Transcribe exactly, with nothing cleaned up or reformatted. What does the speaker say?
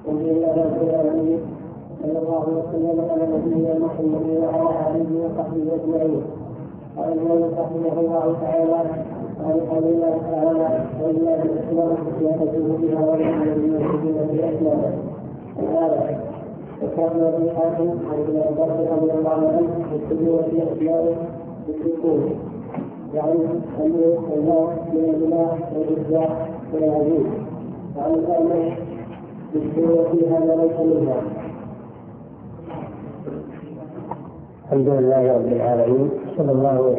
الحمد لله رب العالمين، صلى الله وسلم على نبينا محمد وعلى اله وصحبه اجمعين. قال الامام رحمه الله تعالى: قال الحمد لله تعالى ولله الاسلام يهتدي بها ولله المسلمين بالاسلام. الآية: وكان ابي حاتم عن ابن عباس رضي الله عنه يكتبون في اسمائه بالسكون، يعني امر الله من البناء والابداع والعزيز، وعن الامر بالسوء فيها ما ليس منها. الحمد لله رب العالمين، صلى الله